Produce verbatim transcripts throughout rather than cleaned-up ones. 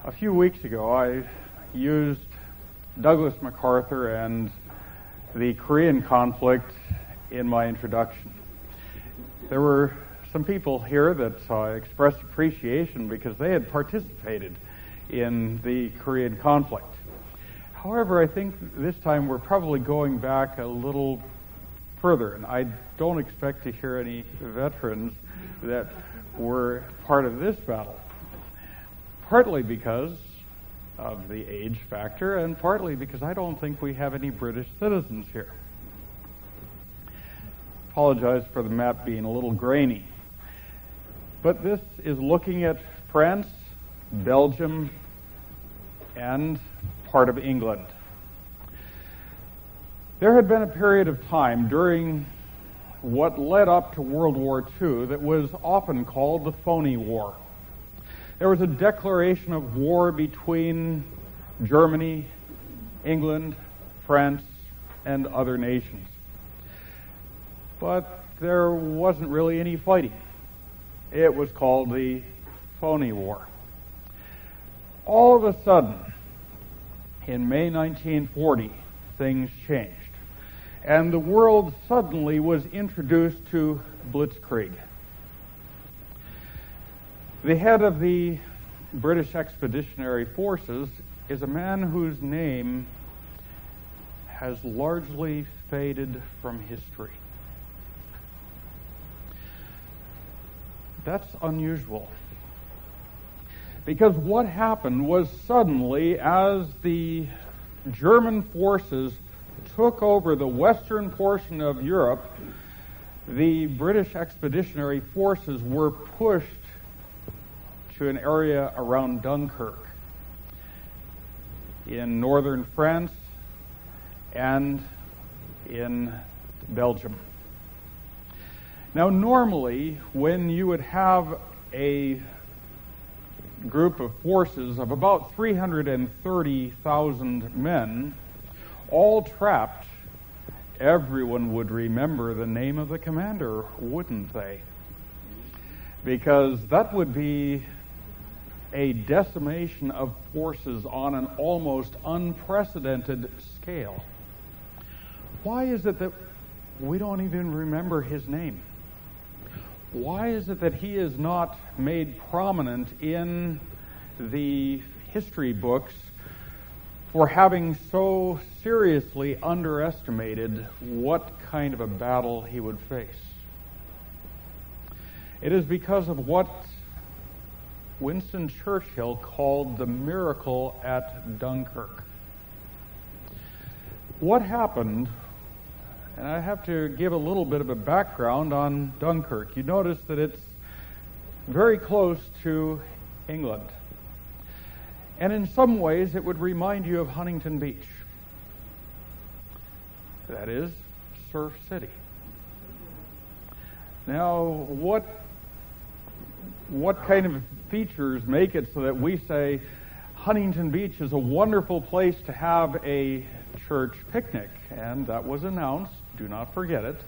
A few weeks ago, I used Douglas MacArthur and the Korean conflict in my introduction. There were some people here that uh, expressed appreciation because they had participated in the Korean conflict. However, I think this time we're probably going back a little further, and I don't expect to hear any veterans that were part of this battle. Partly because of the age factor, and partly because I don't think we have any British citizens here. Apologize for the map being a little grainy. But this is looking at France, Belgium, and part of England. There had been a period of time during what led up to World War Two that was often called the Phony War. There was a declaration of war between Germany, England, France, and other nations. But there wasn't really any fighting. It was called the Phony War. All of a sudden, in May nineteen forty, things changed. And the world suddenly was introduced to blitzkrieg. The head of the British Expeditionary Forces is a man whose name has largely faded from history. That's unusual. Because what happened was suddenly, as the German forces took over the western portion of Europe, the British Expeditionary Forces were pushed to an area around Dunkirk in northern France and in Belgium. Now, normally, when you would have a group of forces of about three hundred thirty thousand men, all trapped, everyone would remember the name of the commander, wouldn't they? Because that would be a decimation of forces on an almost unprecedented scale. Why is it that we don't even remember his name? Why is it that he is not made prominent in the history books for having so seriously underestimated what kind of a battle he would face? It is because of what Winston Churchill called the miracle at Dunkirk. What happened, and I have to give a little bit of a background on Dunkirk. You notice that it's very close to England. And in some ways it would remind you of Huntington Beach. That is, Surf City. Now, what what kind of features make it so that we say Huntington Beach is a wonderful place to have a church picnic? And that was announced, do not forget it,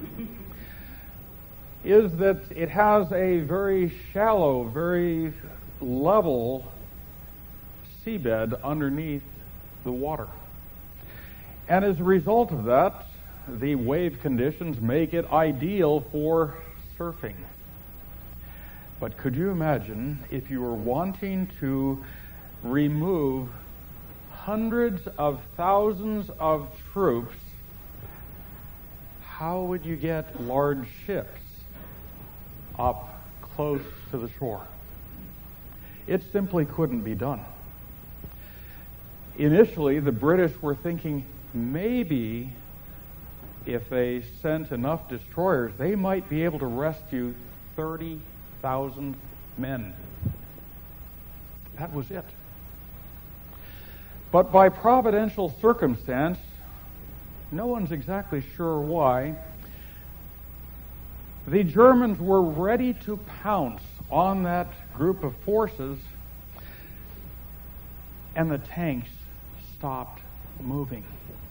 is that it has a very shallow, very level seabed underneath the water. And as a result of that, the wave conditions make it ideal for surfing. But could you imagine if you were wanting to remove hundreds of thousands of troops, how would you get large ships up close to the shore? It simply couldn't be done. Initially, the British were thinking maybe if they sent enough destroyers, they might be able to rescue thirty thousand men. That was it. But by providential circumstance, no one's exactly sure why, the Germans were ready to pounce on that group of forces, and the tanks stopped moving.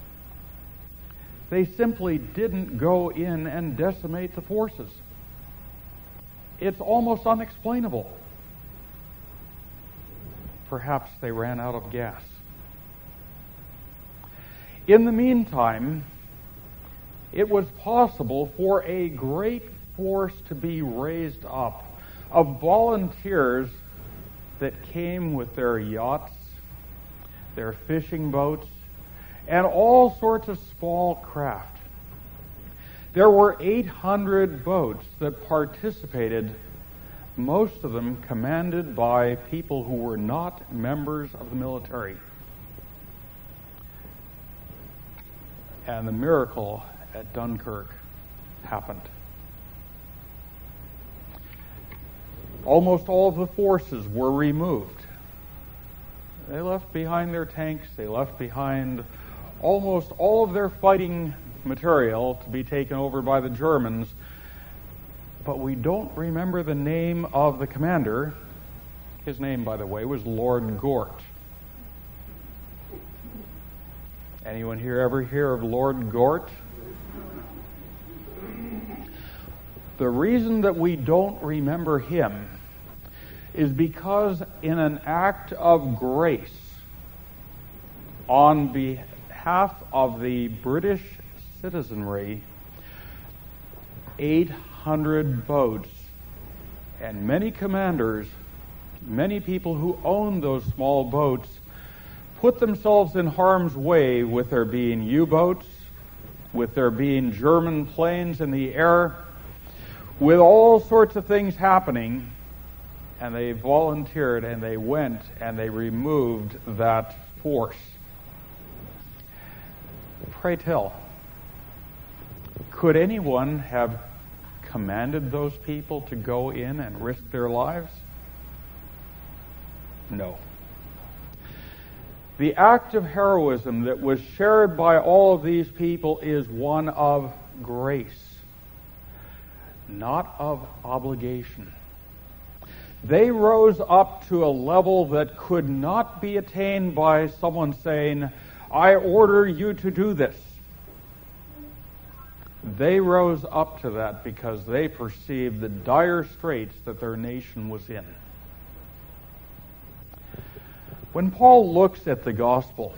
They simply didn't go in and decimate the forces. It's almost unexplainable. perhaps they ran out of gas. In the meantime, it was possible for a great force to be raised up of volunteers that came with their yachts, their fishing boats, and all sorts of small craft. There were eight hundred boats that participated, most of them commanded by people who were not members of the military. And the miracle at Dunkirk happened. Almost all of the forces were removed. They left behind their tanks, they left behind almost all of their fighting material to be taken over by the Germans, but we don't remember the name of the commander. His name, by the way, was Lord Gort. Anyone here ever hear of Lord Gort? The reason that we don't remember him is because in an act of grace on behalf of the British citizenry, eight hundred boats and many commanders, many people who owned those small boats, put themselves in harm's way with there being U-boats, with there being German planes in the air, with all sorts of things happening, and they volunteered and they went and they removed that force. Pray tell, could anyone have commanded those people to go in and risk their lives? No. The act of heroism that was shared by all of these people is one of grace, not of obligation. They rose up to a level that could not be attained by someone saying, I order you to do this. They rose up to that because they perceived the dire straits that their nation was in. When Paul looks at the gospel,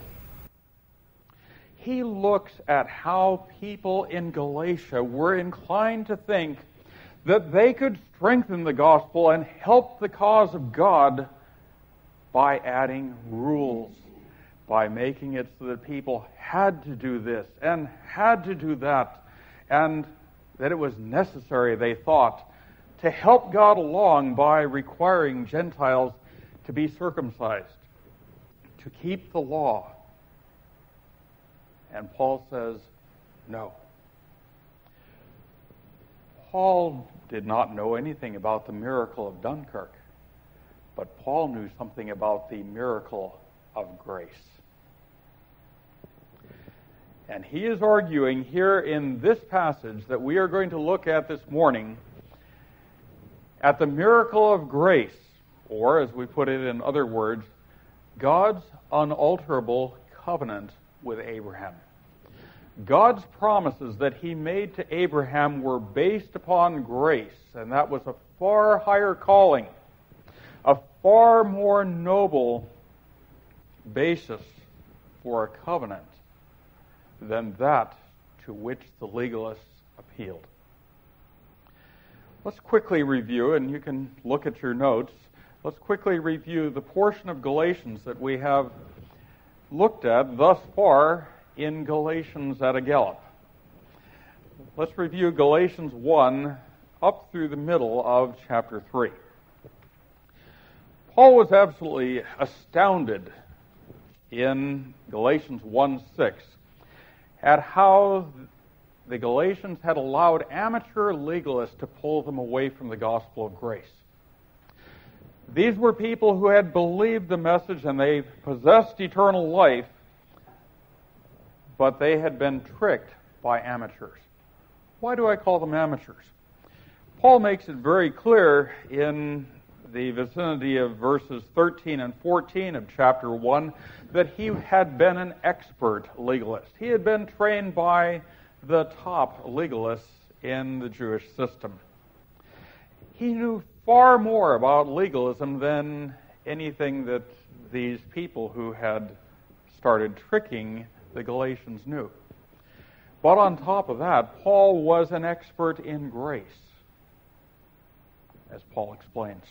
he looks at how people in Galatia were inclined to think that they could strengthen the gospel and help the cause of God by adding rules, by making it so that people had to do this and had to do that, and that it was necessary, they thought, to help God along by requiring Gentiles to be circumcised, to keep the law. And Paul says, no. Paul did not know anything about the miracle of Dunkirk, but Paul knew something about the miracle of grace. And he is arguing here in this passage that we are going to look at this morning at the miracle of grace, or as we put it in other words, God's unalterable covenant with Abraham. God's promises that he made to Abraham were based upon grace, and that was a far higher calling, a far more noble basis for a covenant than that to which the legalists appealed. Let's quickly review, and you can look at your notes, let's quickly review the portion of Galatians that we have looked at thus far in Galatians at a gallop. Let's review Galatians one up through the middle of chapter three. Paul was absolutely astounded in Galatians one six at how the Galatians had allowed amateur legalists to pull them away from the gospel of grace. These were people who had believed the message and they possessed eternal life, but they had been tricked by amateurs. Why do I call them amateurs? Paul makes it very clear in the vicinity of verses thirteen and fourteen of chapter one that he had been an expert legalist. He had been trained by the top legalists in the Jewish system. He knew far more about legalism than anything that these people who had started tricking the Galatians knew. But on top of that, Paul was an expert in grace, as Paul explains.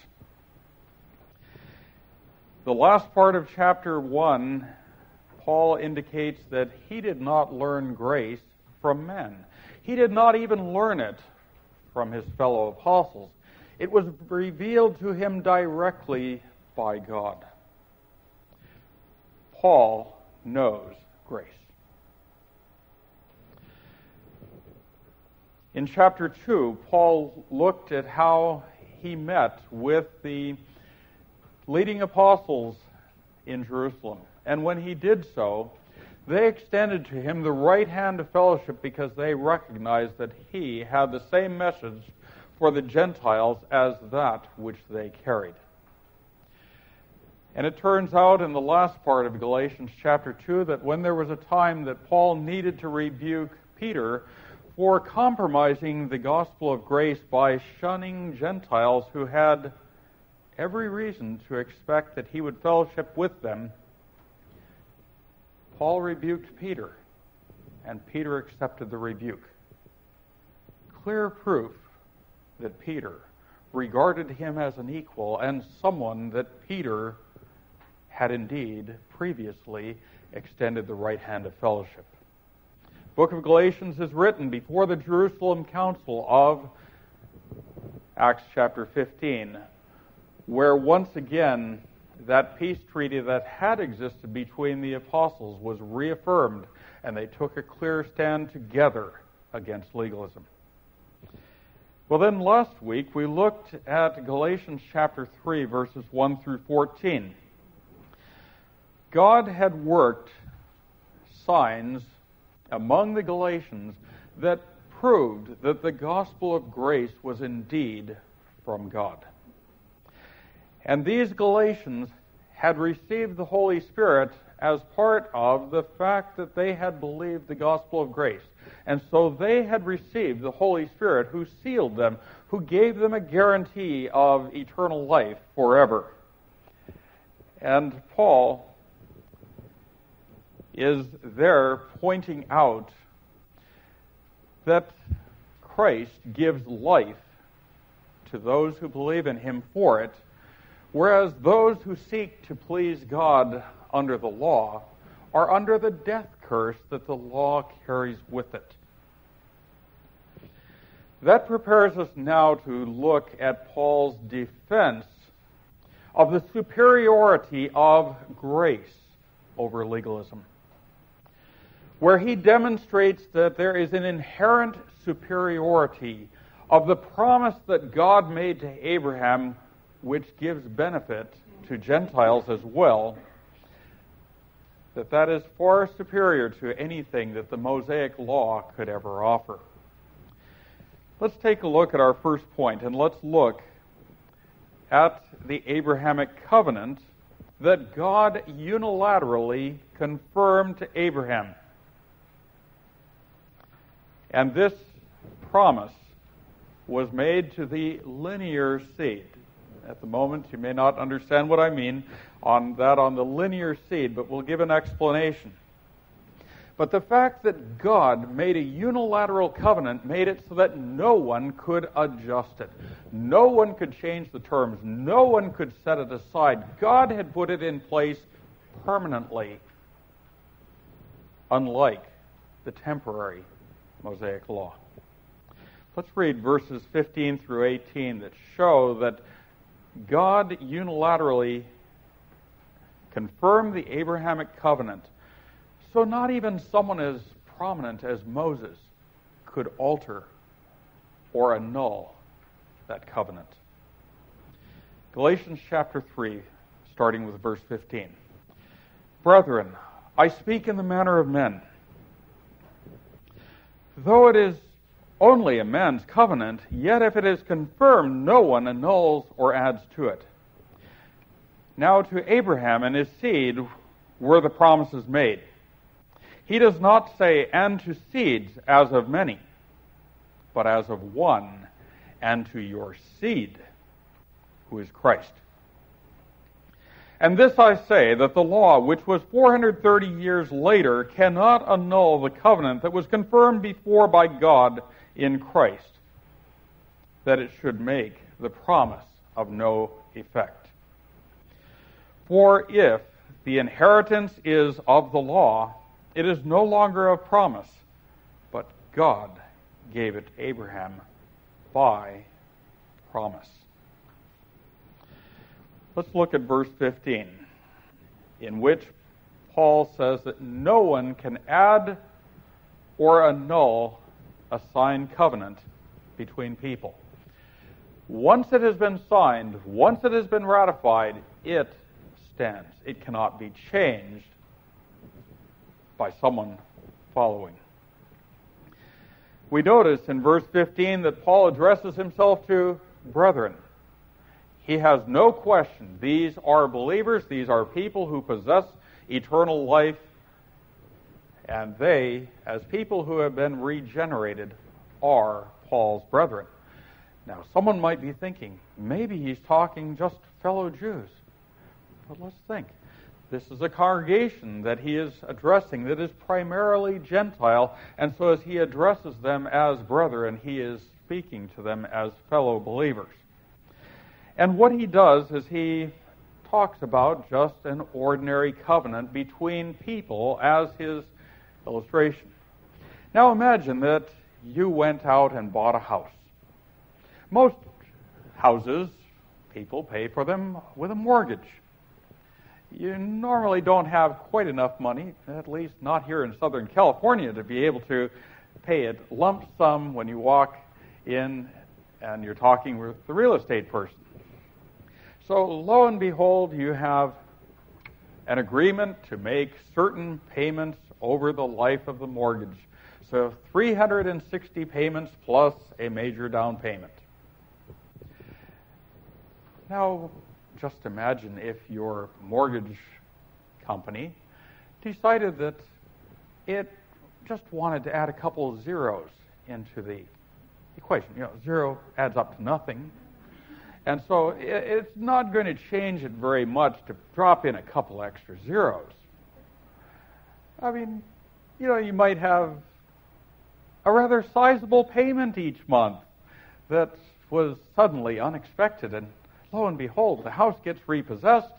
The last part of chapter one, Paul indicates that he did not learn grace from men. He did not even learn it from his fellow apostles. It was revealed to him directly by God. Paul knows grace. In chapter two, Paul looked at how he met with the leading apostles in Jerusalem. And when he did so, they extended to him the right hand of fellowship because they recognized that he had the same message for the Gentiles as that which they carried. And it turns out in the last part of Galatians chapter two that when there was a time that Paul needed to rebuke Peter for compromising the gospel of grace by shunning Gentiles who had every reason to expect that he would fellowship with them, Paul rebuked Peter, and Peter accepted the rebuke. Clear proof that Peter regarded him as an equal and someone that Peter had indeed previously extended the right hand of fellowship. The book of Galatians is written before the Jerusalem Council of Acts chapter fifteen, where once again that peace treaty that had existed between the apostles was reaffirmed, and they took a clear stand together against legalism. Well, then last week we looked at Galatians chapter three, verses one through fourteen. God had worked signs among the Galatians that proved that the gospel of grace was indeed from God. And these Galatians had received the Holy Spirit as part of the fact that they had believed the gospel of grace. And so they had received the Holy Spirit who sealed them, who gave them a guarantee of eternal life forever. And Paul is there pointing out that Christ gives life to those who believe in him for it, whereas those who seek to please God under the law are under the death curse that the law carries with it. That prepares us now to look at Paul's defense of the superiority of grace over legalism, where he demonstrates that there is an inherent superiority of the promise that God made to Abraham, which gives benefit to Gentiles as well, that that is far superior to anything that the Mosaic law could ever offer. Let's take a look at our first point, and let's look at the Abrahamic covenant that God unilaterally confirmed to Abraham. And this promise was made to the linear seed. At the moment, you may not understand what I mean on that on the linear seed, but we'll give an explanation. But the fact that God made a unilateral covenant made it so that no one could adjust it. No one could change the terms. No one could set it aside. God had put it in place permanently, unlike the temporary Mosaic law. Let's read verses fifteen through eighteen that show that God unilaterally confirmed the Abrahamic covenant, so not even someone as prominent as Moses could alter or annul that covenant. Galatians chapter three, starting with verse fifteen. Brethren, I speak in the manner of men. Though it is only a man's covenant, yet if it is confirmed, no one annuls or adds to it. Now to Abraham and his seed were the promises made. He does not say, and to seeds as of many, but as of one, and to your seed, who is Christ. And this I say, that the law, which was four hundred thirty years later, cannot annul the covenant that was confirmed before by God in Christ, that it should make the promise of no effect. For if the inheritance is of the law, it is no longer of promise, but God gave it to Abraham by promise. Let's look at verse fifteen, in which Paul says that no one can add or annul a signed covenant between people. Once it has been signed, once it has been ratified, it stands. It cannot be changed by someone following. We notice in verse fifteen that Paul addresses himself to brethren. He has no question. These are believers. These are people who possess eternal life. And they, as people who have been regenerated, are Paul's brethren. Now, someone might be thinking, maybe he's talking just fellow Jews. But let's think. This is a congregation that he is addressing that is primarily Gentile. And so as he addresses them as brethren, he is speaking to them as fellow believers. And what he does is he talks about just an ordinary covenant between people as his illustration. Now imagine that you went out and bought a house. Most houses, people pay for them with a mortgage. You normally don't have quite enough money, at least not here in Southern California, to be able to pay a lump sum when you walk in and you're talking with the real estate person. So lo and behold, you have an agreement to make certain payments over the life of the mortgage. So three hundred sixty payments plus a major down payment. Now, just imagine if your mortgage company decided that it just wanted to add a couple of zeros into the equation. You know, zero adds up to nothing. And so it's not going to change it very much to drop in a couple extra zeros. I mean, you know, you might have a rather sizable payment each month that was suddenly unexpected, and lo and behold, the house gets repossessed,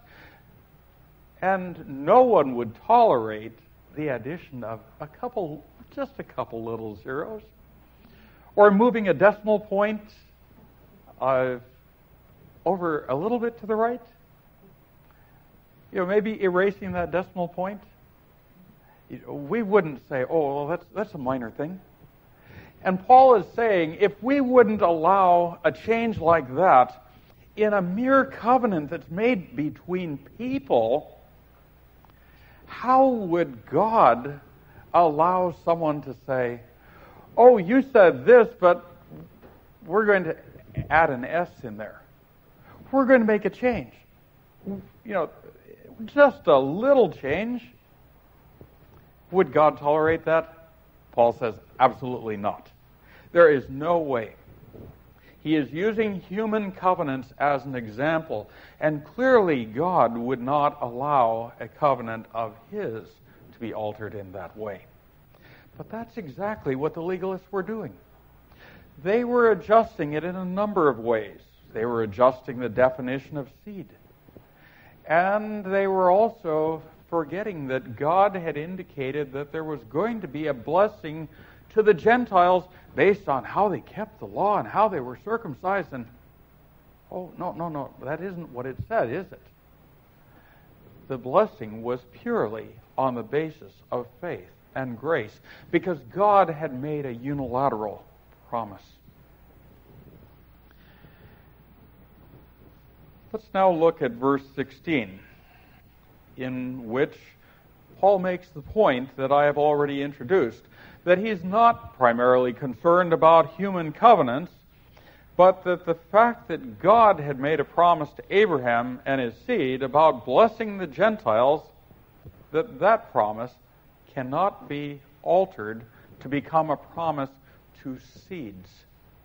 and no one would tolerate the addition of a couple, just a couple little zeros. Or moving a decimal point uh, over a little bit to the right. You know, maybe erasing that decimal point. You know, we wouldn't say, oh, well, that's that's a minor thing. And Paul is saying, if we wouldn't allow a change like that in a mere covenant that's made between people, how would God allow someone to say, oh, you said this, but we're going to add an S in there. We're going to make a change. You know, just a little change. Would God tolerate that? Paul says, absolutely not. There is no way. He is using human covenants as an example, and clearly God would not allow a covenant of his to be altered in that way. But that's exactly what the legalists were doing. They were adjusting it in a number of ways. They were adjusting the definition of seed. And they were also forgetting that God had indicated that there was going to be a blessing to the Gentiles based on how they kept the law and how they were circumcised. And, oh, no, no, no, that isn't what it said, is it? The blessing was purely on the basis of faith and grace, because God had made a unilateral promise. Let's now look at verse sixteen, in which Paul makes the point that I have already introduced, that he's not primarily concerned about human covenants, but that the fact that God had made a promise to Abraham and his seed about blessing the Gentiles, that that promise cannot be altered to become a promise to seeds.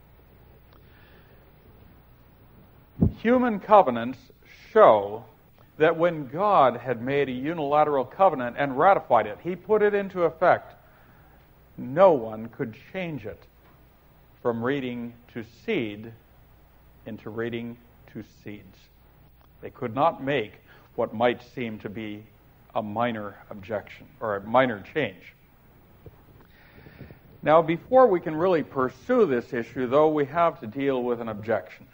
Human covenants show that when God had made a unilateral covenant and ratified it, He put it into effect, no one could change it from reading to seed into reading to seeds. They could not make what might seem to be a minor objection or a minor change. Now, before we can really pursue this issue, though, we have to deal with an objection.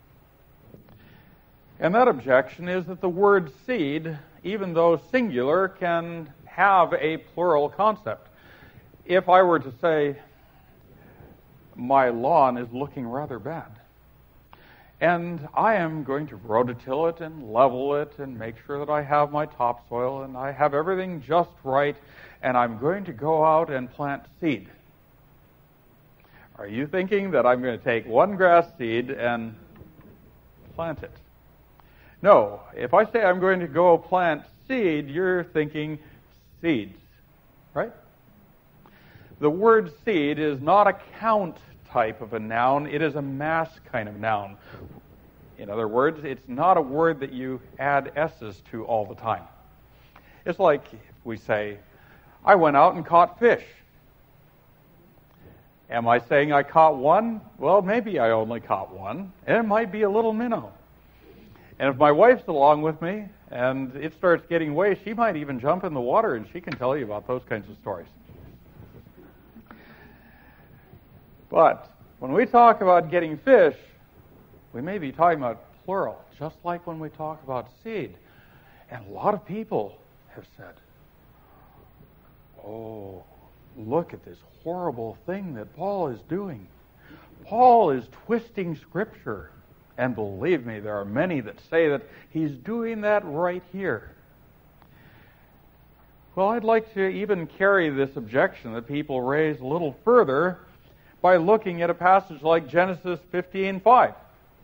And that objection is that the word seed, even though singular, can have a plural concept. If I were to say, my lawn is looking rather bad, and I am going to rototill it and level it and make sure that I have my topsoil and I have everything just right, and I'm going to go out and plant seed. Are you thinking that I'm going to take one grass seed and plant it? No. If I say I'm going to go plant seed, you're thinking seeds, right? The word seed is not a count type of a noun. It is a mass kind of noun. In other words, it's not a word that you add S's to all the time. It's like if we say, I went out and caught fish. Am I saying I caught one? Well, maybe I only caught one, and it might be a little minnow. And if my wife's along with me and it starts getting away, she might even jump in the water and she can tell you about those kinds of stories. But when we talk about getting fish, we may be talking about plural, just like when we talk about seed. And a lot of people have said, oh, look at this horrible thing that Paul is doing. Paul is twisting Scripture. And believe me, there are many that say that he's doing that right here. Well, I'd like to even carry this objection that people raise a little further by looking at a passage like Genesis fifteen five.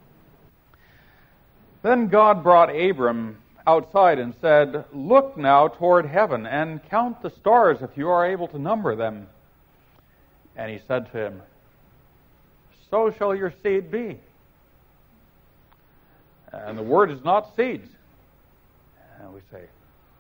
Then God brought Abram outside and said, look now toward heaven and count the stars if you are able to number them. And he said to him, so shall your seed be. And the word is not seeds. And we say,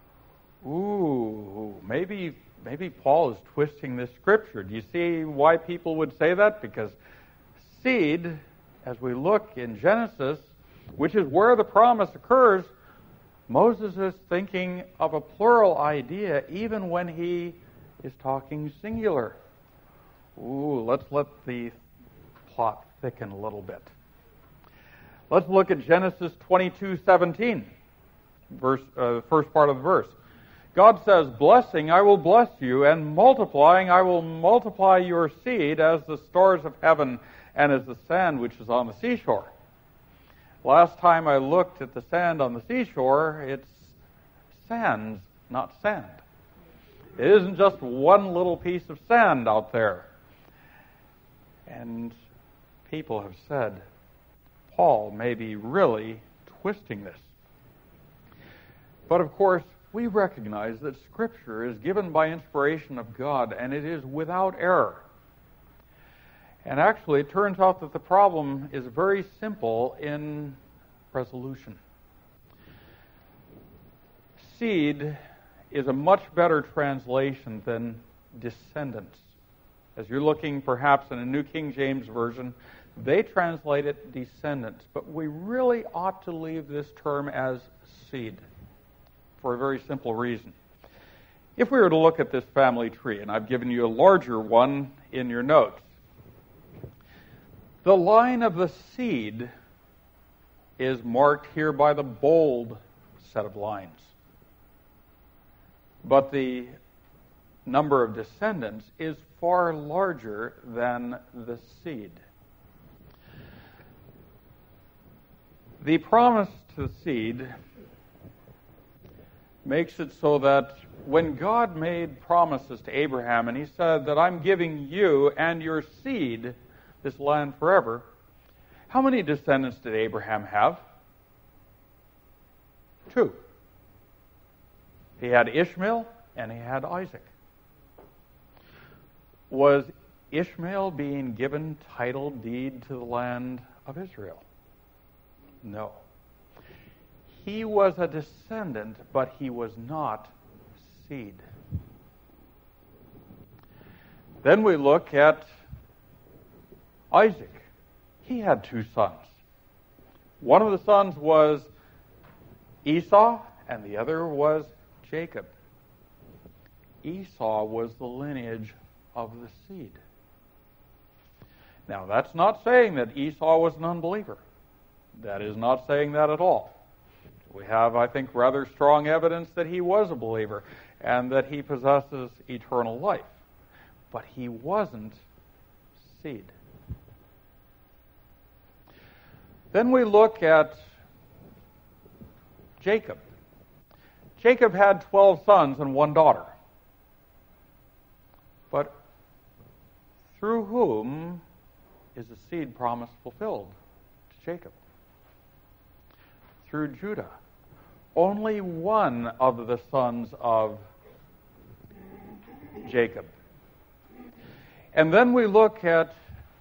ooh, maybe maybe Paul is twisting this Scripture. Do you see why people would say that? Because seed, as we look in Genesis, which is where the promise occurs, Moses is thinking of a plural idea even when he is talking singular. Ooh, let's let the plot thicken a little bit. Let's look at Genesis twenty-two seventeen, verse, uh, first part of the verse. God says, blessing, I will bless you, and multiplying, I will multiply your seed as the stars of heaven and as the sand which is on the seashore. Last time I looked at the sand on the seashore, it's sands, not sand. It isn't just one little piece of sand out there. And people have said, Paul may be really twisting this. But of course, we recognize that Scripture is given by inspiration of God, and it is without error. And actually, it turns out that the problem is very simple in resolution. Seed is a much better translation than descendants. As you're looking perhaps in a New King James Version, they translate it descendants, but we really ought to leave this term as seed for a very simple reason. If we were to look at this family tree, and I've given you a larger one in your notes, the line of the seed is marked here by the bold set of lines. But the number of descendants is far larger than the seed. The promise to the seed makes it so that when God made promises to Abraham and he said that I'm giving you and your seed this land forever, how many descendants did Abraham have? Two. He had Ishmael and he had Isaac. Was Ishmael being given title deed to the land of Israel? No. he was a descendant, but he was not seed. Then we look at Isaac. He had two sons. One of the sons was Esau, and the other was Jacob. Esau was the lineage of the seed. Now, that's not saying that Esau was an unbeliever. That is not saying that at all. We have, I think, rather strong evidence that he was a believer and that he possesses eternal life. But he wasn't seed. Then we look at Jacob. Jacob had twelve sons and one daughter. But through whom is the seed promise fulfilled to Jacob? Through Judah. Only one of the sons of Jacob. And then we look at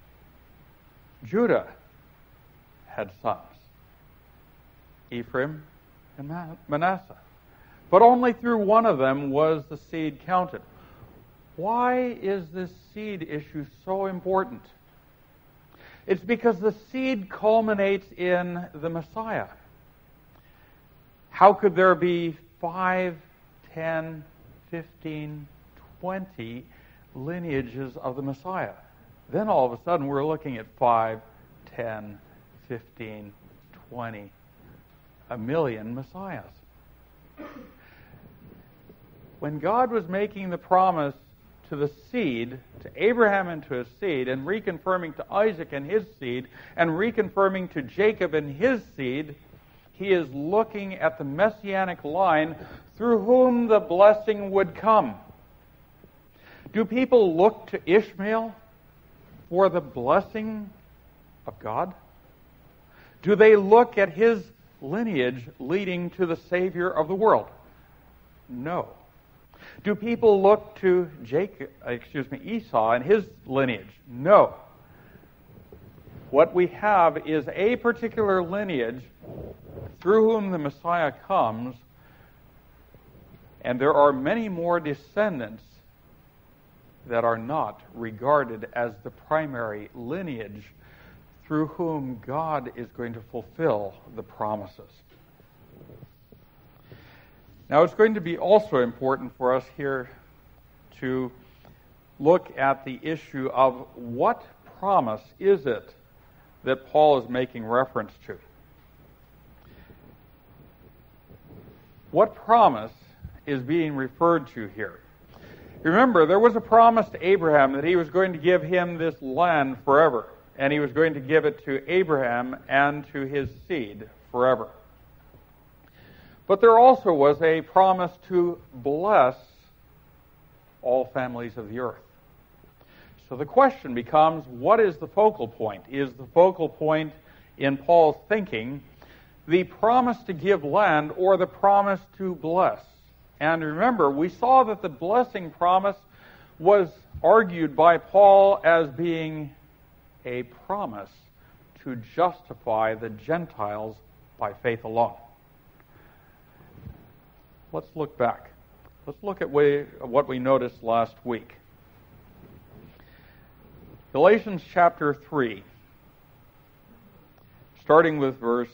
Judah had sons, Ephraim and Manasseh. But only through one of them was the seed counted. Why is this seed issue so important? It's because the seed culminates in the Messiah. How could there be five, ten, fifteen, twenty lineages of the Messiah? Then all of a sudden we're looking at five, ten, fifteen, twenty, a million Messiahs. When God was making the promise to the seed, to Abraham and to his seed, and reconfirming to Isaac and his seed, and reconfirming to Jacob and his seed, he is looking at the messianic line through whom the blessing would come. Do people look to Ishmael for the blessing of God? Do they look at his lineage leading to the Savior of the world? No. Do people look to Jacob, excuse me, Esau and his lineage? No. What we have is a particular lineage through whom the Messiah comes, and there are many more descendants that are not regarded as the primary lineage through whom God is going to fulfill the promises. Now, it's going to be also important for us here to look at the issue of what promise is it that Paul is making reference to. What promise is being referred to here? Remember, there was a promise to Abraham that he was going to give him this land forever, and he was going to give it to Abraham and to his seed forever. But there also was a promise to bless all families of the earth. So the question becomes, what is the focal point? Is the focal point in Paul's thinking the promise to give land or the promise to bless? And remember, we saw that the blessing promise was argued by Paul as being a promise to justify the Gentiles by faith alone. Let's look back. Let's look at what we noticed last week. Galatians chapter three, starting with verse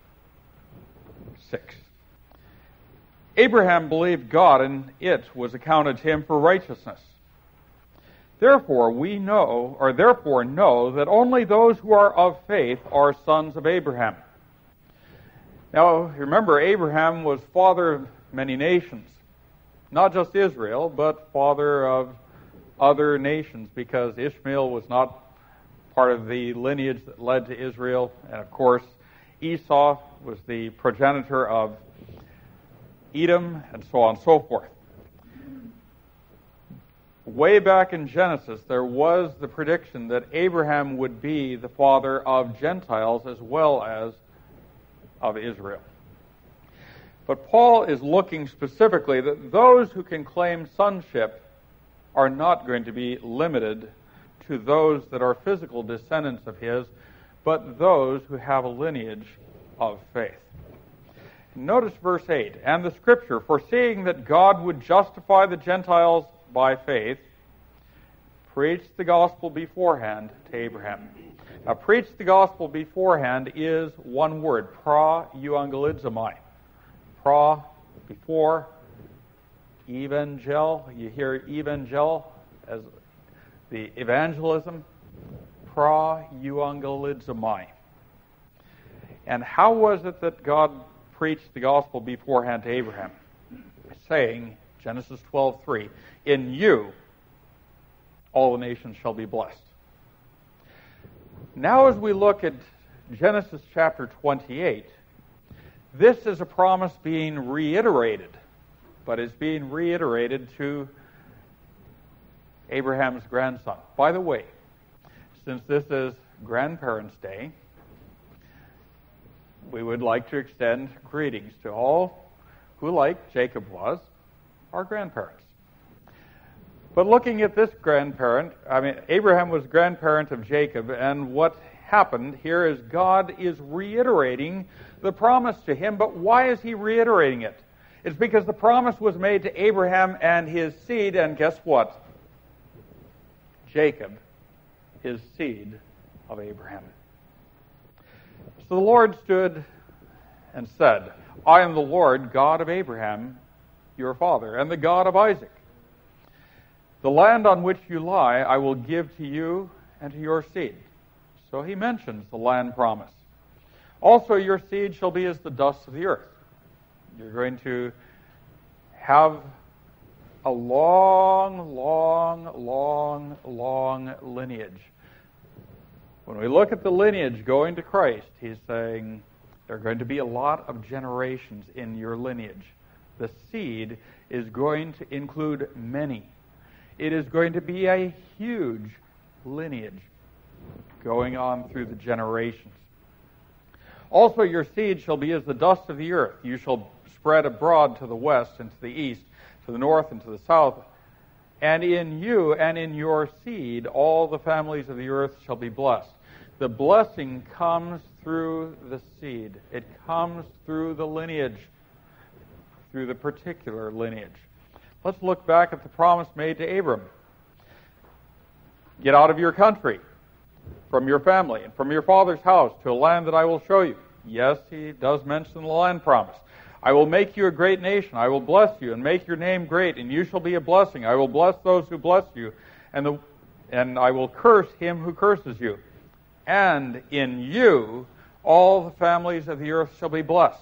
six. Abraham believed God, and it was accounted to him for righteousness. Therefore we know, or therefore know, that only those who are of faith are sons of Abraham. Now, remember, Abraham was father of many nations. Not just Israel, but father of other nations, because Ishmael was not part of the lineage that led to Israel. And of course, Esau was the progenitor of Edom, and so on and so forth. Way back in Genesis, there was the prediction that Abraham would be the father of Gentiles as well as of Israel. But Paul is looking specifically that those who can claim sonship are not going to be limited to those that are physical descendants of his, but those who have a lineage of faith. Notice verse eight. And the Scripture, foreseeing that God would justify the Gentiles by faith, preached the gospel beforehand to Abraham. Now, preach the gospel beforehand is one word, pra-euangelizomai. Pra, before, evangel. You hear evangel as the evangelism. Pra-euangelizomai. And how was it that God preached the gospel beforehand to Abraham? Saying, Genesis twelve three, in you all the nations shall be blessed. Now as we look at Genesis chapter twenty-eight, this is a promise being reiterated, but it's being reiterated to Abraham's grandson. By the way, since this is Grandparents' Day, we would like to extend greetings to all who, like Jacob was, are grandparents. But looking at this grandparent, I mean, Abraham was grandparent of Jacob, and what happened here is God is reiterating the promise to him, but why is he reiterating it? It's because the promise was made to Abraham and his seed, and guess what? Jacob is seed of Abraham. So the Lord stood and said, I am the Lord, God of Abraham, your father, and the God of Isaac. The land on which you lie I will give to you and to your seed. So he mentions the land promise. Also your seed shall be as the dust of the earth. You're going to have a long, long, long, long lineage. When we look at the lineage going to Christ, he's saying there are going to be a lot of generations in your lineage. The seed is going to include many. It is going to be a huge lineage going on through the generations. Also your seed shall be as the dust of the earth. You shall spread abroad to the west and to the east, to the north and to the south. And in you and in your seed all the families of the earth shall be blessed. The blessing comes through the seed. It comes through the lineage, through the particular lineage. Let's look back at the promise made to Abram. Get out of your country, from your family, and from your father's house to a land that I will show you. Yes, he does mention the land promise. I will make you a great nation. I will bless you and make your name great, and you shall be a blessing. I will bless those who bless you, and the, and I will curse him who curses you. And in you all the families of the earth shall be blessed.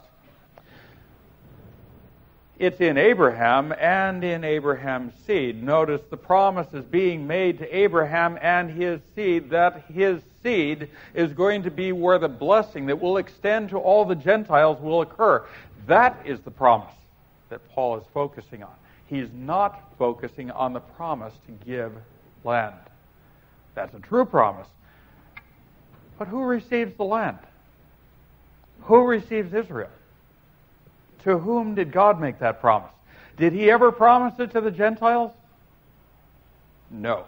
It's in Abraham and in Abraham's seed. Notice the promise is being made to Abraham and his seed that his seed is going to be where the blessing that will extend to all the Gentiles will occur. That is the promise that Paul is focusing on. He's not focusing on the promise to give land. That's a true promise. But who receives the land? Who receives Israel? To whom did God make that promise? Did he ever promise it to the Gentiles? No.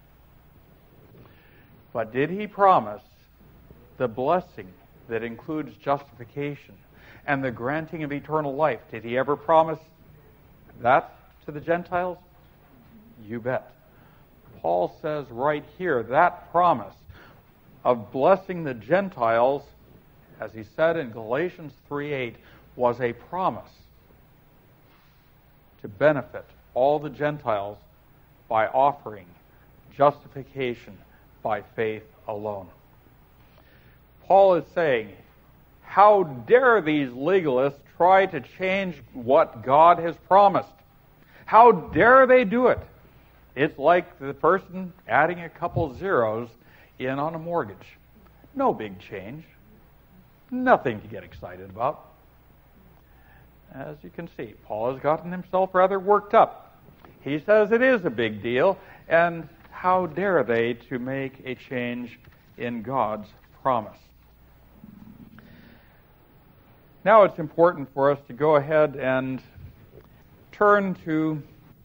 But did he promise the blessing that includes justification and the granting of eternal life? Did he ever promise that to the Gentiles? You bet. Paul says right here, that promise of blessing the Gentiles, as he said in Galatians three eight, was a promise to benefit all the Gentiles by offering justification by faith alone. Paul is saying, how dare these legalists try to change what God has promised? How dare they do it? It's like the person adding a couple zeros in on a mortgage. No big change. Nothing to get excited about. As you can see, Paul has gotten himself rather worked up. He says it is a big deal, and how dare they to make a change in God's promise? Now it's important for us to go ahead and turn to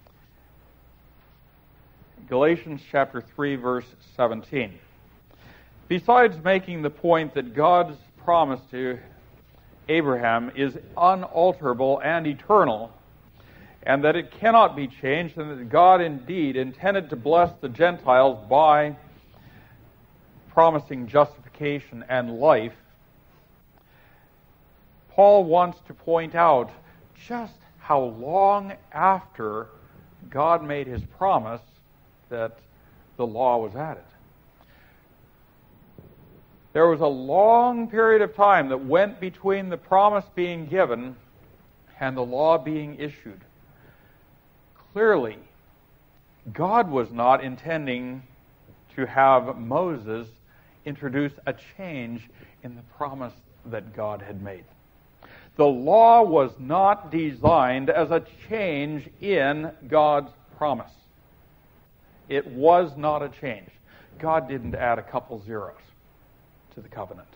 Galatians chapter three, verse seventeen. Besides making the point that God's promise to Abraham is unalterable and eternal, and that it cannot be changed, and that God indeed intended to bless the Gentiles by promising justification and life, Paul wants to point out just how long after God made his promise that the law was added. There was a long period of time that went between the promise being given and the law being issued. Clearly, God was not intending to have Moses introduce a change in the promise that God had made. The law was not designed as a change in God's promise. It was not a change. God didn't add a couple zeros to the covenant.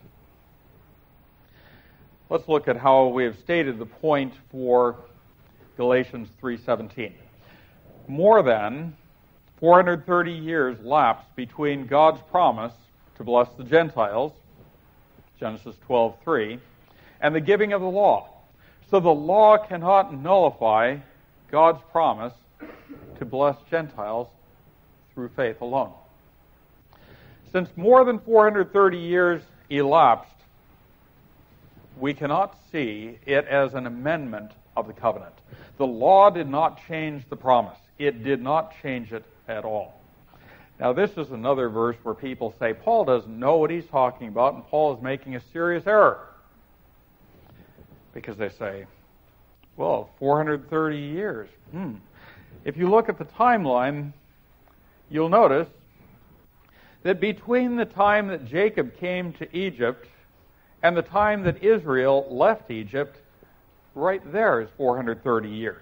Let's look at how we have stated the point for Galatians three seventeen. More than four hundred thirty years lapsed between God's promise to bless the Gentiles, Genesis twelve three, and the giving of the law. So the law cannot nullify God's promise to bless Gentiles through faith alone. Since more than four hundred thirty years elapsed, we cannot see it as an amendment of the covenant. The law did not change the promise. It did not change it at all. Now, this is another verse where people say, Paul doesn't know what he's talking about, and Paul is making a serious error. Because they say, well, four hundred thirty years. Hmm. If you look at the timeline, you'll notice that between the time that Jacob came to Egypt and the time that Israel left Egypt, right there is four hundred thirty years.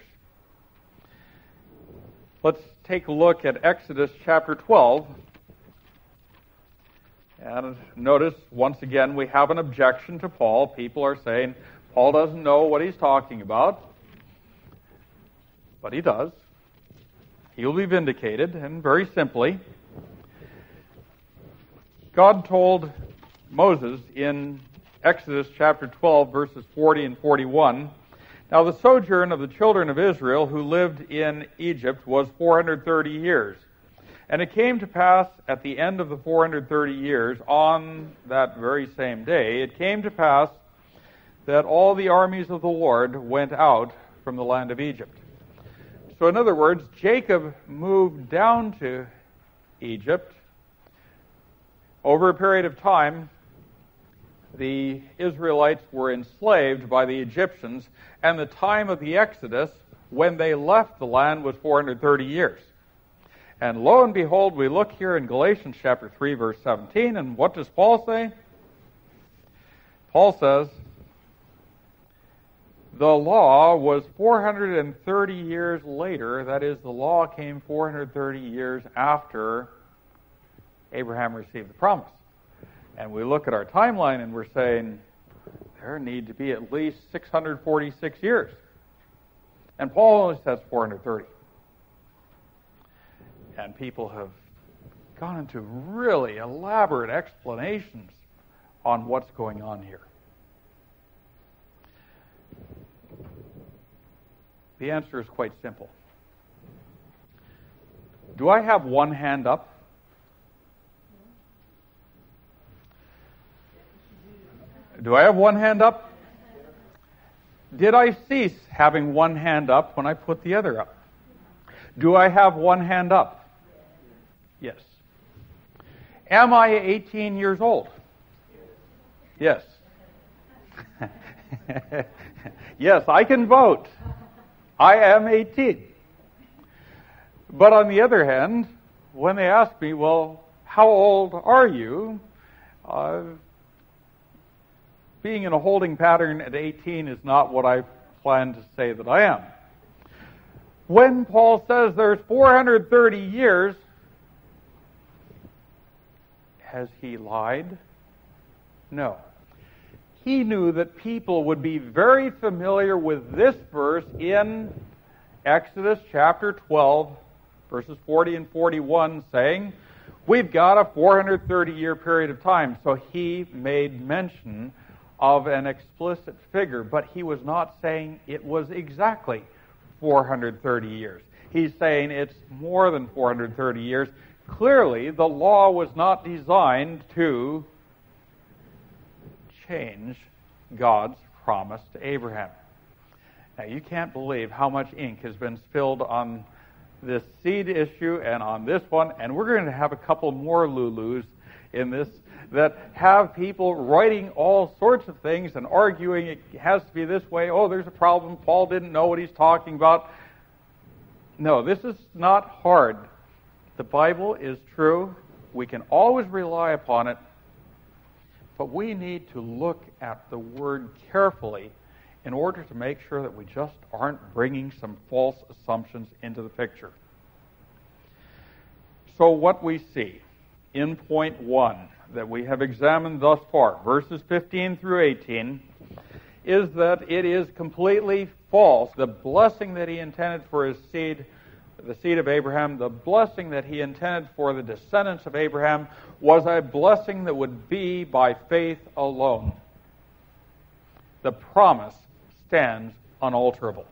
Let's take a look at Exodus chapter twelve. And notice, once again, we have an objection to Paul. People are saying, Paul doesn't know what he's talking about. But he does. He'll be vindicated, and very simply, God told Moses in Exodus chapter twelve, verses forty and forty-one, now the sojourn of the children of Israel who lived in Egypt was four hundred thirty years. And it came to pass at the end of the four hundred thirty years, on that very same day, it came to pass that all the armies of the Lord went out from the land of Egypt. So in other words, Jacob moved down to Egypt. Over a period of time, the Israelites were enslaved by the Egyptians, and the time of the Exodus, when they left the land, was four hundred thirty years. And lo and behold, we look here in Galatians chapter three, verse seventeen, and what does Paul say? Paul says, the law was four hundred thirty years later. That is, the law came four hundred thirty years after Abraham received the promise. And we look at our timeline and we're saying, there need to be at least six hundred forty-six years. And Paul only says four hundred thirty. And people have gone into really elaborate explanations on what's going on here. The answer is quite simple. Do I have one hand up? Do I have one hand up? Did I cease having one hand up when I put the other up? Do I have one hand up? Yes. Am I eighteen years old? Yes. Yes, I can vote. I am eighteen. But on the other hand, when they ask me, well, how old are you? Uh, being in a holding pattern at eighteen is not what I plan to say that I am. When Paul says there's four hundred thirty years, has he lied? No. He knew that people would be very familiar with this verse in Exodus chapter twelve, verses forty and forty-one, saying, we've got a four hundred thirty year period of time. So he made mention of an explicit figure, but he was not saying it was exactly four hundred thirty years. He's saying it's more than four hundred thirty years. Clearly, the law was not designed to change God's promise to Abraham. Now, you can't believe how much ink has been spilled on this seed issue and on this one, and we're going to have a couple more Lulus in this that have people writing all sorts of things and arguing it has to be this way. Oh, there's a problem. Paul didn't know what he's talking about. No, this is not hard. The Bible is true. We can always rely upon it, but we need to look at the Word carefully in order to make sure that we just aren't bringing some false assumptions into the picture. So what we see in point one that we have examined thus far, verses fifteen through eighteen, is that it is completely false. The blessing that he intended for his seed, the seed of Abraham, the blessing that he intended for the descendants of Abraham was a blessing that would be by faith alone. The promise stands unalterable.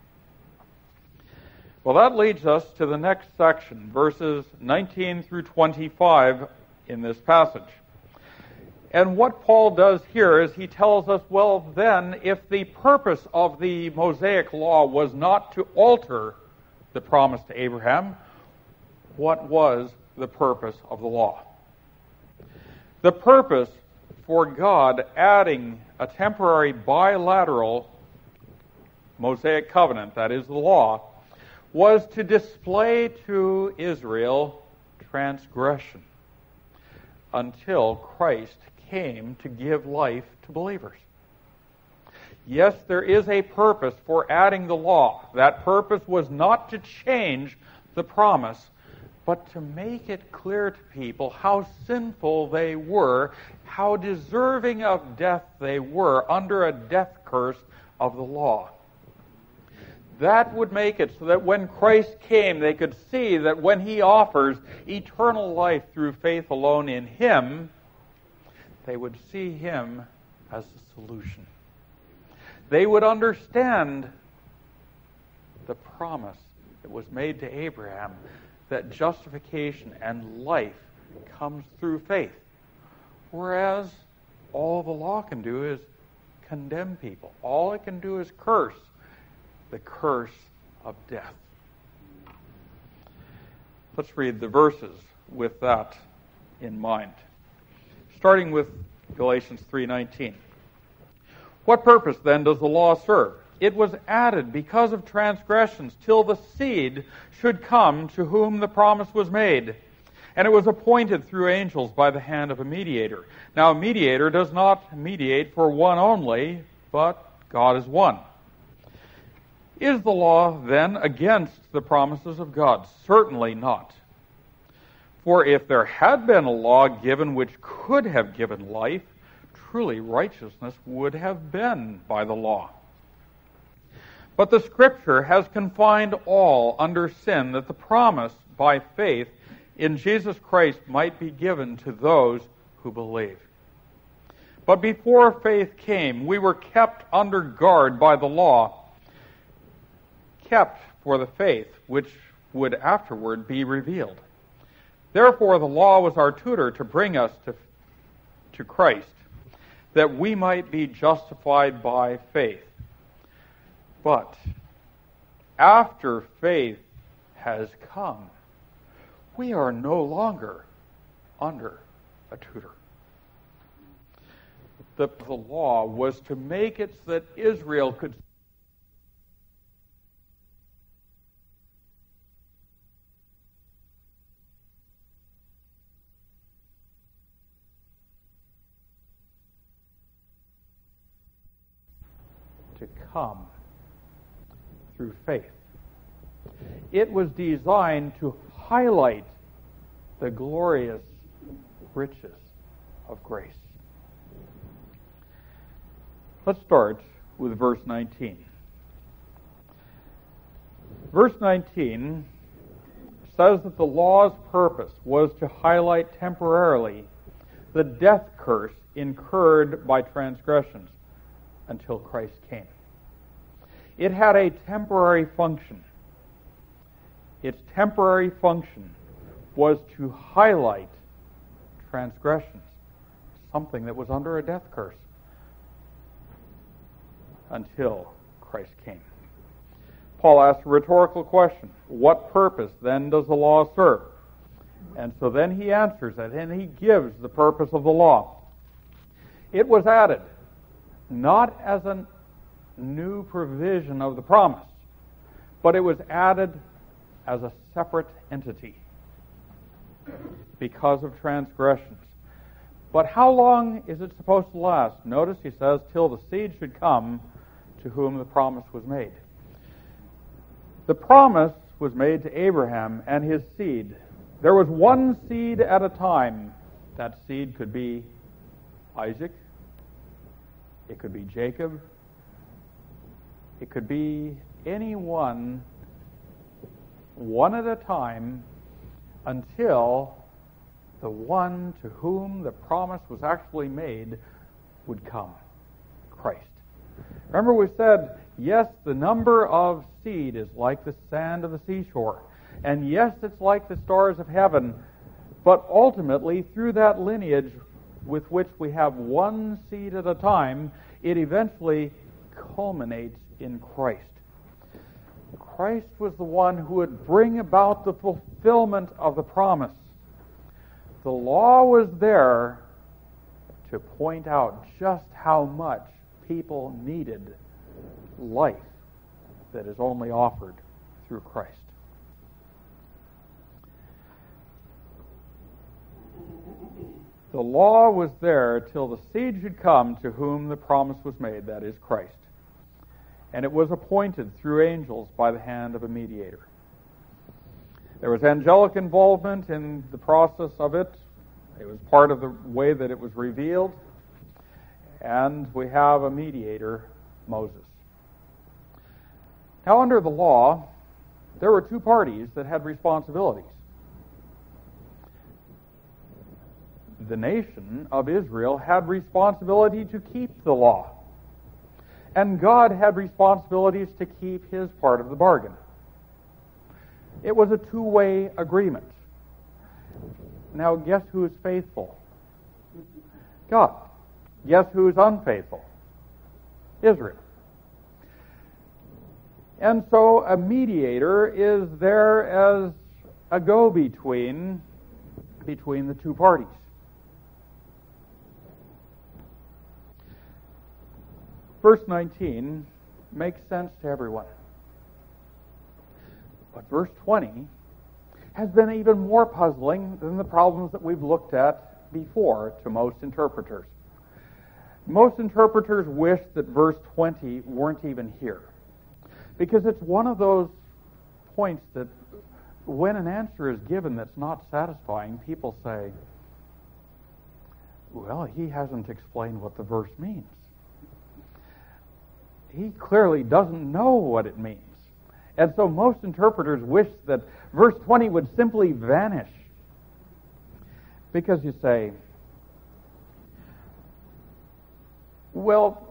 Well, that leads us to the next section, verses nineteen through twenty-five in this passage. And what Paul does here is he tells us, well, then, if the purpose of the Mosaic law was not to alter the promise to Abraham, what was the purpose of the law? The purpose for God adding a temporary bilateral Mosaic covenant, that is the law, was to display to Israel transgression until Christ came to give life to believers. Yes, there is a purpose for adding the law. That purpose was not to change the promise, but to make it clear to people how sinful they were, how deserving of death they were under a death curse of the law. That would make it so that when Christ came, they could see that when he offers eternal life through faith alone in him, they would see him as the solution. They would understand the promise that was made to Abraham, that justification and life comes through faith. Whereas all the law can do is condemn people. All it can do is curse, the curse of death. Let's read the verses with that in mind. Starting with Galatians three nineteen. What purpose then does the law serve? It was added because of transgressions, till the seed should come to whom the promise was made. And it was appointed through angels by the hand of a mediator. Now a mediator does not mediate for one only, but God is one. Is the law then against the promises of God? Certainly not. For if there had been a law given which could have given life, truly righteousness would have been by the law. But the Scripture has confined all under sin, that the promise by faith in Jesus Christ might be given to those who believe. But before faith came, we were kept under guard by the law, kept for the faith which would afterward be revealed. Therefore the law was our tutor to bring us to, to Christ, that we might be justified by faith. But after faith has come, we are no longer under a tutor. The, the law was to make it so that Israel could to come through faith. It was designed to highlight the glorious riches of grace. Let's start with verse nineteen. Verse nineteen says that the law's purpose was to highlight temporarily the death curse incurred by transgressions until Christ came. It had a temporary function. Its temporary function was to highlight transgressions, something that was under a death curse, until Christ came. Paul asked a rhetorical question. What purpose then does the law serve? And so then he answers it, and he gives the purpose of the law. It was added not as a new provision of the promise, but it was added as a separate entity because of transgressions. But how long is it supposed to last? Notice he says, till the seed should come to whom the promise was made. The promise was made to Abraham and his seed. There was one seed at a time. That seed could be Isaac. It could be Jacob. It could be anyone, one at a time, until the one to whom the promise was actually made would come, Christ. Remember we said, yes, the number of seed is like the sand of the seashore. And yes, it's like the stars of heaven. But ultimately, through that lineage with which we have one seed at a time, it eventually culminates in Christ. Christ was the one who would bring about the fulfillment of the promise. The law was there to point out just how much people needed life that is only offered through Christ. The law was there till the seed should come to whom the promise was made, that is Christ. And it was appointed through angels by the hand of a mediator. There was angelic involvement in the process of it. It was part of the way that it was revealed. And we have a mediator, Moses. Now, under the law, there were two parties that had responsibilities. The nation of Israel had responsibility to keep the law. And God had responsibilities to keep his part of the bargain. It was a two-way agreement. Now, guess who is faithful? God. Guess who is unfaithful? Israel. And so a mediator is there as a go-between between the two parties. Verse nineteen makes sense to everyone. But verse twenty has been even more puzzling than the problems that we've looked at before to most interpreters. Most interpreters wish that verse twenty weren't even here, because it's one of those points that when an answer is given that's not satisfying, people say, well, he hasn't explained what the verse means. He clearly doesn't know what it means. And so most interpreters wish that verse twenty would simply vanish. Because you say, well,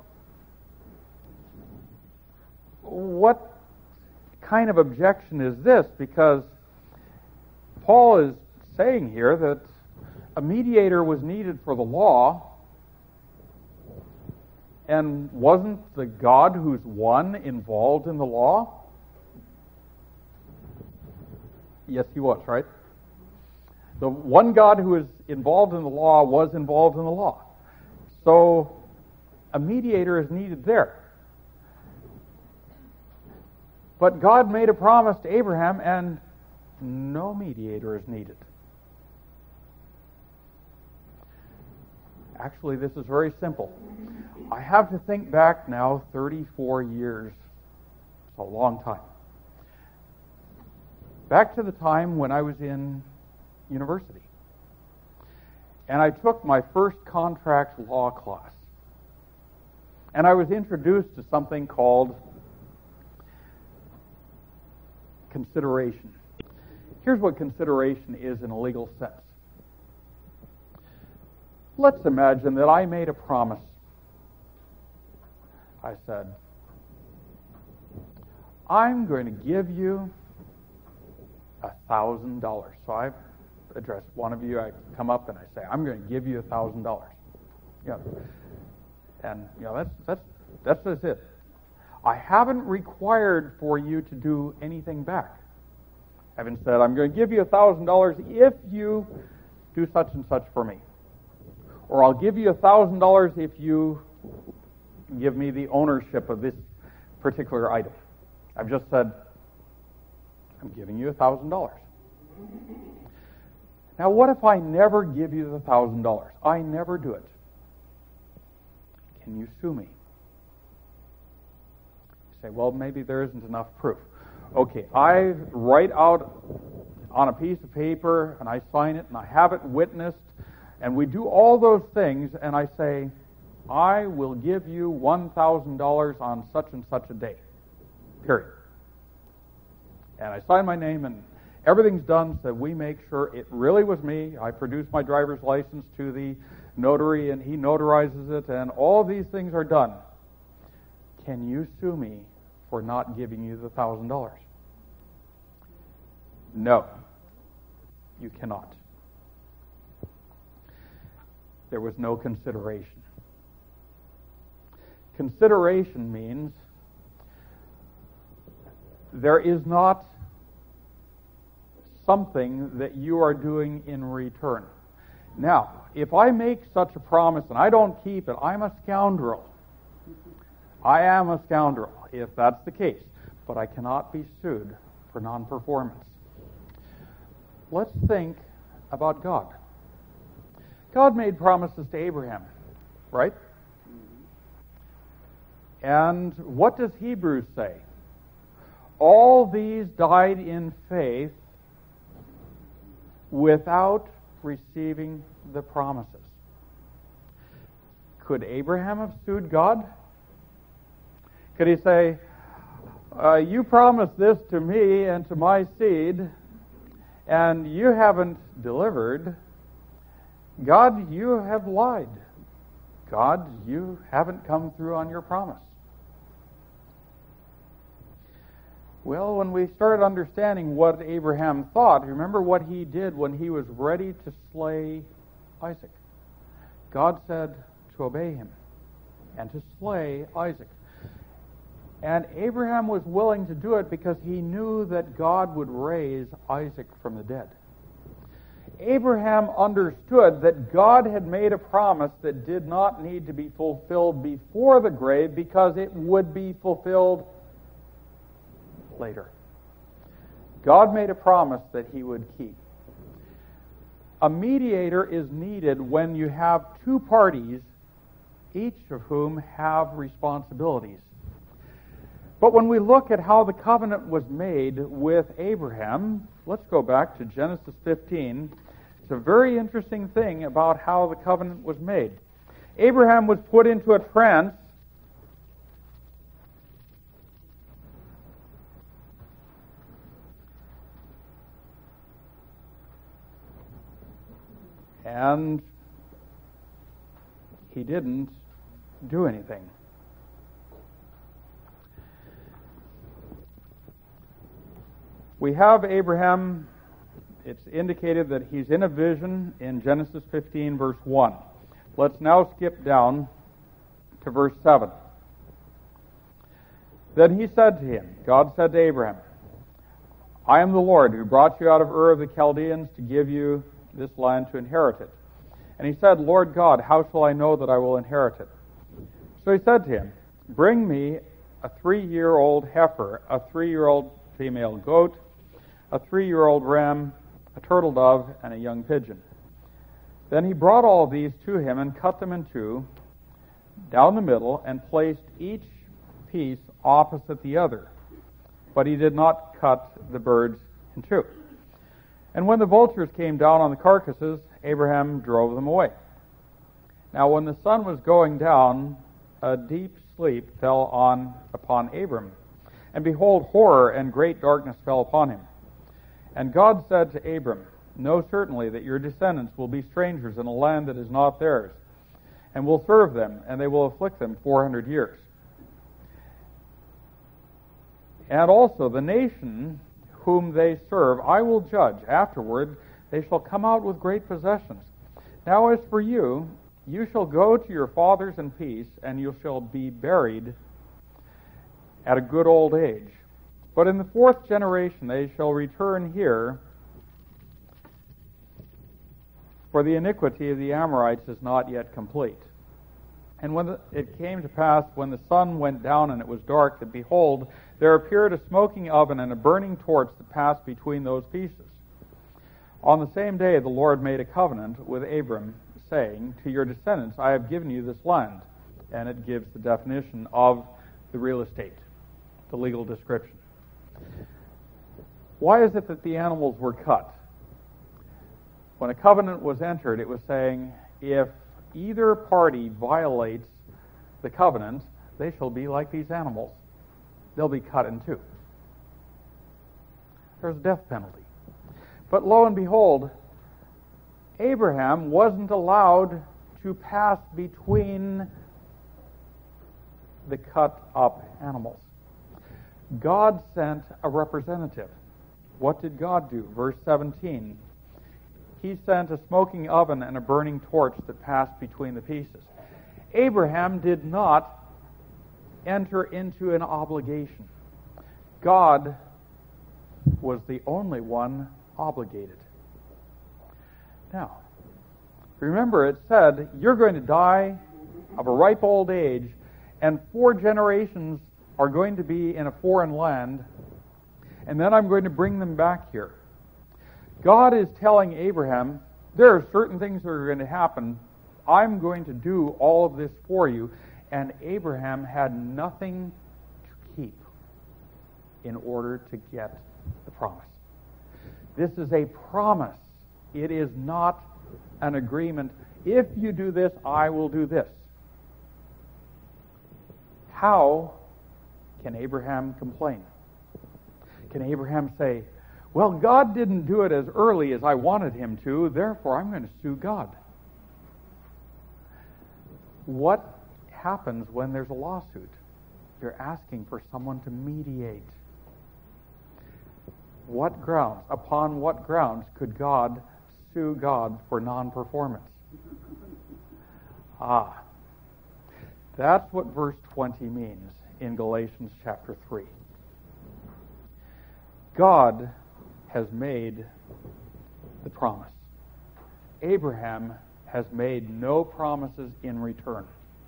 what kind of objection is this? Because Paul is saying here that a mediator was needed for the law, and wasn't the God who's one involved in the law? Yes, he was, right? The one God who is involved in the law was involved in the law. So a mediator is needed there. But God made a promise to Abraham, and no mediator is needed. Actually, this is very simple. I have to think back now thirty-four years. It's a long time. Back to the time when I was in university. And I took my first contract law class. And I was introduced to something called consideration. Here's what consideration is in a legal sense. Let's imagine that I made a promise. I said, I'm going to give you a thousand dollars. So I address one of you. I come up and I say, I'm going to give you a thousand dollars. You know, and you know that's that's that's just it. I haven't required for you to do anything back. I haven't said, I'm going to give you a thousand dollars if you do such and such for me, or I'll give you a thousand dollars if you give me the ownership of this particular item. I've just said, I'm giving you a thousand dollars. Now, what if I never give you the thousand dollars? I never do it. Can you sue me? You say, well, maybe there isn't enough proof. Okay, I write out on a piece of paper and I sign it and I have it witnessed and we do all those things and I say, I will give you one thousand dollars on such and such a day. Period. And I sign my name and everything's done so we make sure it really was me. I produce my driver's license to the notary and he notarizes it and all these things are done. Can you sue me for not giving you the one thousand dollars? No, you cannot. There was no consideration. Consideration means there is not something that you are doing in return. Now, if I make such a promise and I don't keep it, I'm a scoundrel. I am a scoundrel, if that's the case. But I cannot be sued for non-performance. Let's think about God. God made promises to Abraham, right? And what does Hebrews say? All these died in faith without receiving the promises. Could Abraham have sued God? Could he say, uh, you promised this to me and to my seed, and you haven't delivered. God, you have lied. God, you haven't come through on your promise. Well, when we start understanding what Abraham thought, remember what he did when he was ready to slay Isaac. God said to obey him and to slay Isaac. And Abraham was willing to do it because he knew that God would raise Isaac from the dead. Abraham understood that God had made a promise that did not need to be fulfilled before the grave because it would be fulfilled later. God made a promise that he would keep. A mediator is needed when you have two parties, each of whom have responsibilities. But when we look at how the covenant was made with Abraham, let's go back to Genesis fifteen. It's a very interesting thing about how the covenant was made. Abraham was put into a trance and he didn't do anything. We have Abraham, it's indicated that he's in a vision in Genesis fifteen, verse one. Let's now skip down to verse seven. Then he said to him, God said to Abraham, I am the Lord who brought you out of Ur of the Chaldeans to give you this land to inherit it. And he said, Lord God, how shall I know that I will inherit it? So he said to him, bring me a three-year-old heifer, a three-year-old female goat, a three-year-old ram, a turtle dove, and a young pigeon. Then he brought all these to him and cut them in two, down the middle, and placed each piece opposite the other. But he did not cut the birds in two. And when the vultures came down on the carcasses, Abraham drove them away. Now when the sun was going down, a deep sleep fell on upon Abram. And behold, horror and great darkness fell upon him. And God said to Abram, Know certainly that your descendants will be strangers in a land that is not theirs, and will serve them, and they will afflict them four hundred years. And also the nation whom they serve I will judge. Afterward they shall come out with great possessions. Now as for you, you shall go to your fathers in peace, and you shall be buried at a good old age. But in the fourth generation they shall return here, for the iniquity of the Amorites is not yet complete. And when the, it came to pass, when the sun went down and it was dark, that behold, there appeared a smoking oven and a burning torch that passed between those pieces. On the same day the Lord made a covenant with Abram, saying, to your descendants I have given you this land. And it gives the definition of the real estate, the legal description. Why is it that the animals were cut? When a covenant was entered, it was saying, if either party violates the covenant, they shall be like these animals. They'll be cut in two. There's a death penalty. But lo and behold, Abraham wasn't allowed to pass between the cut up animals. God sent a representative. What did God do? Verse seventeen. He sent a smoking oven and a burning torch that passed between the pieces. Abraham did not enter into an obligation. God was the only one obligated. Now, remember it said, you're going to die of a ripe old age, and four generations are going to be in a foreign land, and then I'm going to bring them back here. God is telling Abraham, there are certain things that are going to happen. I'm going to do all of this for you. And Abraham had nothing to keep in order to get the promise. This is a promise. It is not an agreement. If you do this, I will do this. How can Abraham complain? Can Abraham say, well, God didn't do it as early as I wanted him to, therefore I'm going to sue God? What happens when there's a lawsuit? You're asking for someone to mediate. What grounds, upon what grounds could God sue God for non-performance? Ah, that's what verse twenty means in Galatians chapter three. God has made the promise. Abraham has made no promises in return.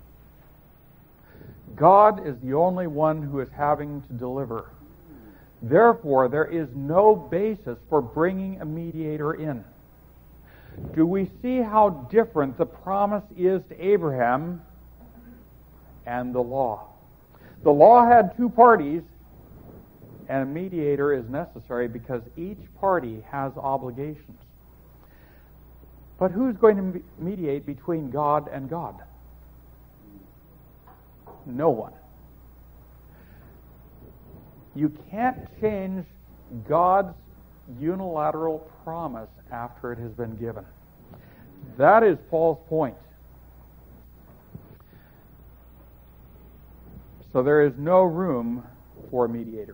God is the only one who is having to deliver. Therefore, there is no basis for bringing a mediator in. Do we see how different the promise is to Abraham and the law? The law had two parties, and a mediator is necessary because each party has obligations. But who's going to mediate between God and God? No one. You can't change God's unilateral promise after it has been given. That is Paul's point. So there is no room for a mediator.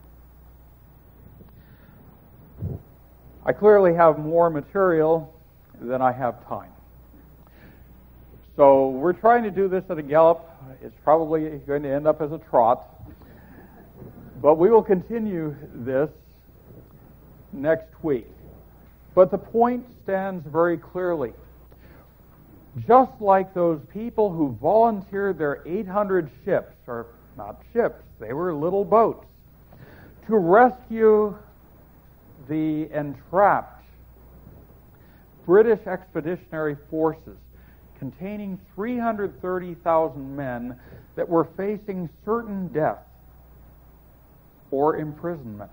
I clearly have more material than I have time. So we're trying to do this at a gallop. It's probably going to end up as a trot. But we will continue this next week. But the point stands very clearly. Just like those people who volunteered their eight hundred ships, or not ships, they were little boats, to rescue the entrapped British expeditionary forces containing three hundred thirty thousand men that were facing certain death or imprisonment.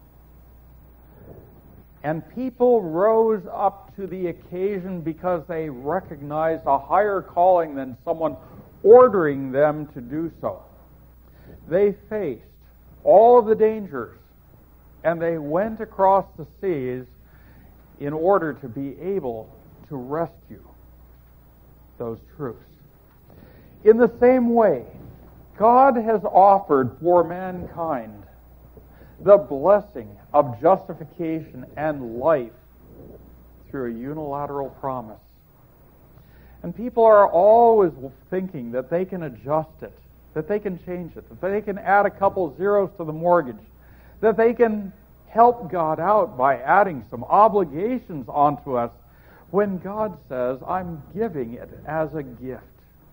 And people rose up to the occasion because they recognized a higher calling than someone ordering them to do so. They faced all of the dangers, and they went across the seas in order to be able to rescue those truths. In the same way, God has offered for mankind the blessing of justification and life through a unilateral promise. And people are always thinking that they can adjust it, that they can change it, that they can add a couple zeros to the mortgage, that they can help God out by adding some obligations onto us, when God says, I'm giving it as a gift.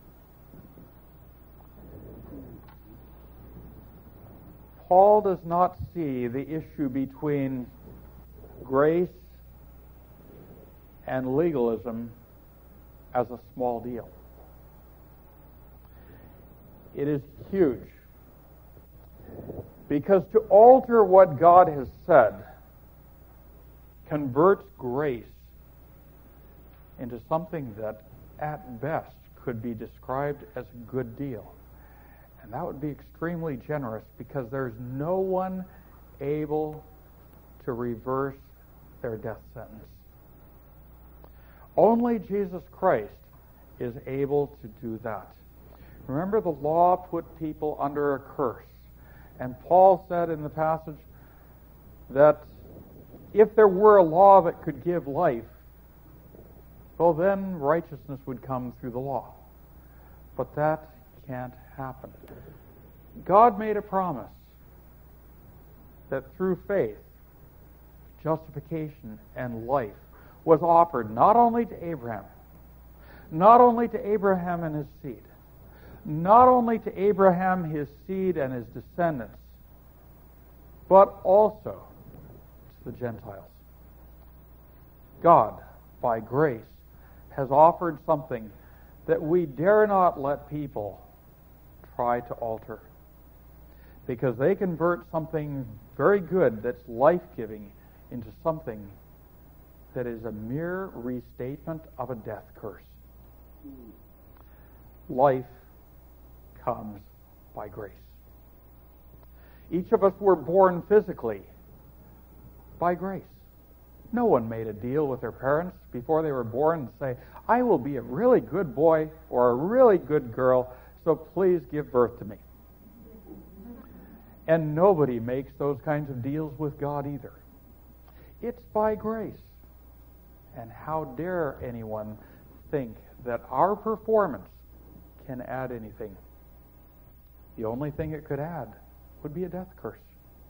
Paul does not see the issue between grace and legalism as a small deal. It is huge. Because to alter what God has said converts grace into something that at best could be described as a good deal. And that would be extremely generous, because there's no one able to reverse their death sentence. Only Jesus Christ is able to do that. Remember, the law put people under a curse. And Paul said in the passage that if there were a law that could give life, well, then righteousness would come through the law. But that can't happen. God made a promise that through faith, justification and life was offered not only to Abraham, not only to Abraham and his seed, not only to Abraham, his seed, and his descendants, but also to the Gentiles. God, by grace, has offered something that we dare not let people try to alter, because they convert something very good that's life-giving into something that is a mere restatement of a death curse. Life comes by grace. Each of us were born physically by grace. No one made a deal with their parents before they were born and say, I will be a really good boy or a really good girl, so please give birth to me. And nobody makes those kinds of deals with God either. It's by grace. And how dare anyone think that our performance can add anything? The only thing it could add would be a death curse.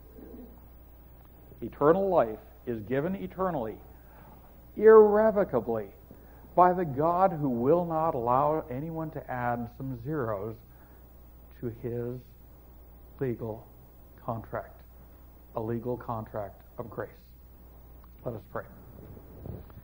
Eternal life is given eternally, irrevocably, by the God who will not allow anyone to add some zeros to his legal contract, a legal contract of grace. Let us pray.